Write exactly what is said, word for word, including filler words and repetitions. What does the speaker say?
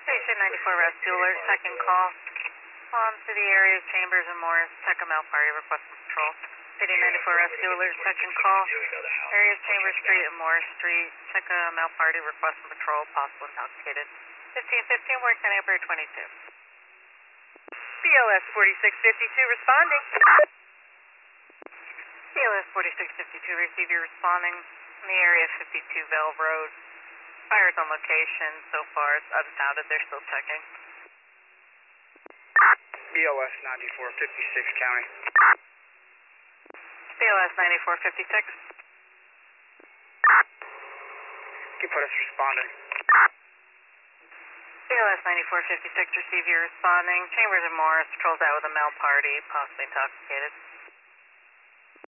Station ninety-four Rescue Alert, second call. On to the area of Chambers and Morris, Tecca Male Party, request patrol. City ninety-four Rescue Alert, second call. Area of Chambers Street and Morris Street, Tecca Male Party, request patrol, possible intoxicated. fifteen fifteen, work on April twenty-two. B L S forty-six fifty-two responding. B L S forty-six fifty-two, receive your responding in the area of fifty-two Bell Road. Fire's on location. So far, it's unfounded. They're still checking. B L S ninety-four fifty-six, County. B L S ninety-four fifty-six. You put us responding. B L S ninety-four fifty-six, receive your responding. Chambers and Morris, patrols out with a male party, possibly intoxicated.